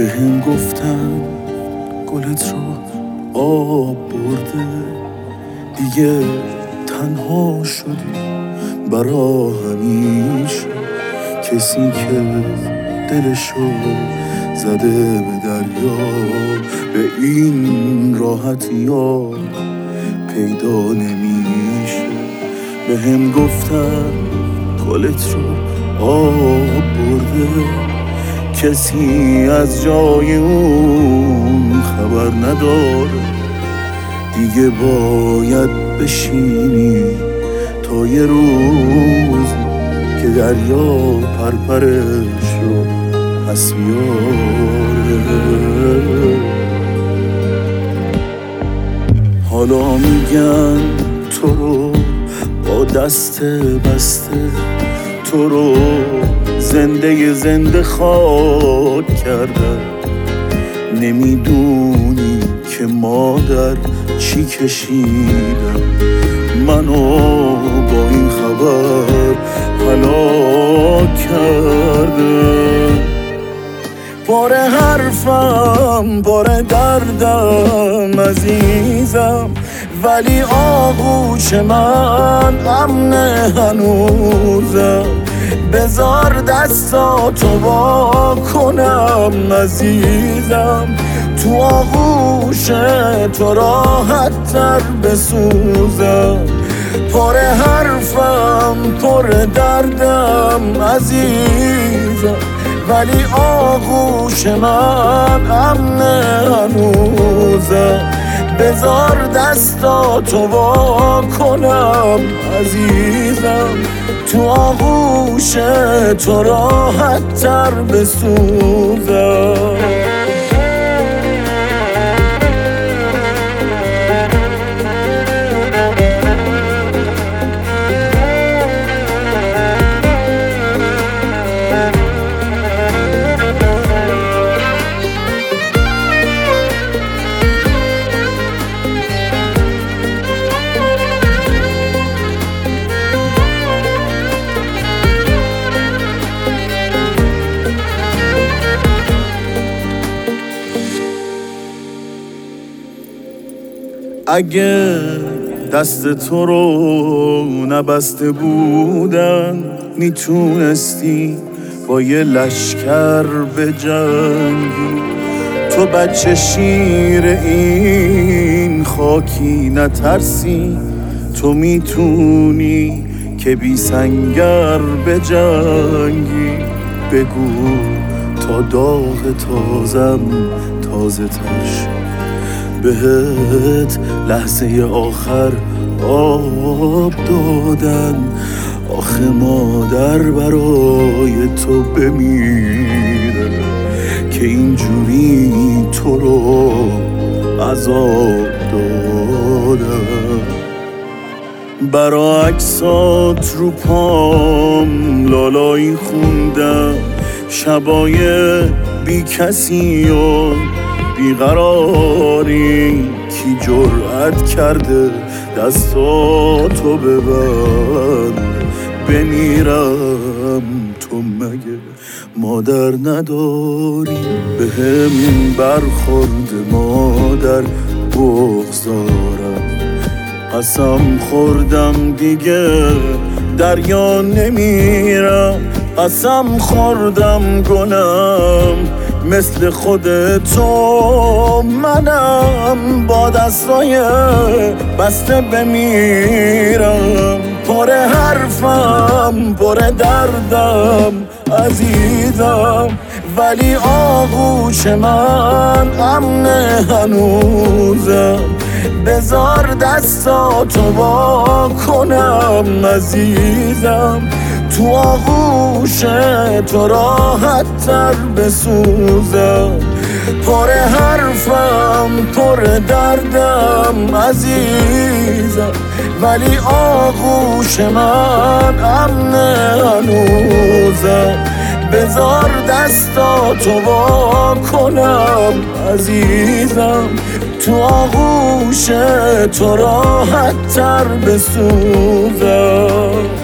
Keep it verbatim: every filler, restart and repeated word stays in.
به هم گفتن گلت رو آب برده، دیگه تنها شدی برا همیشه. کسی که دلشو زده به دریا به این راحتی ها پیدا نمیشه. به هم گفتن گلت رو آب برده، کسی از جای اون خبر نداره. دیگه باید بشینی تا یه روز که دریا پرپرش رو پس بیاره. حالا میگن تو رو با دست بسته، تو رو زنده زنده خاک کردن. نمیدونی که مادر چی کشیدم، منو با این خبر هلاک کرده. پر حرفم پر دردم عزیزم، ولی آغوش من امن هنوزم. بذار دستاتو وا کنم عزیزم، تو آغوش تو راحت تر بسوزم. پر حرفم پر دردم عزیزم، ولی آغوش من امن هنوزم. بذار دستاتو وا کنم عزیزم، تو آغوش تو راحت تر بسوزم. اگه دست تو رو نبسته بودن، میتونستی با یه لشکر بجنگی. تو بچه شیر این خاکی نترسی، تو میتونی که بی سنگر بجنگی. بگو تا داغ تازم تازه تر، بهت لحظه آخر آب دادن. آخه مادر برای تو بمیره که اینجوری تو رو عذاب دادن. برا عکسات رو پام لالایی خوندم، شبای بی کسی و بیقراری. کی جرأت کرده دستاتو ببند؟ بمیرم تو مگه مادر نداری؟ به هم برخورد مادر بغضارم، قسم خوردم دیگه دریا نمیرم. قسم خوردم گلم مثل خود تو منم، با دستای بسته بمیرم. پر حرفم پر دردم عزیزم، ولی آغوش من امن هنوزم. بذار دستاتو وا کنم عزیزم، تو آغوش تو راحت تر بسوزم. پر حرفم پر دردم عزیزم، ولی آغوش من امن هنوزم. بذار دستاتو وا کنم عزیزم، تو آغوش تو راحت تر بسوزم.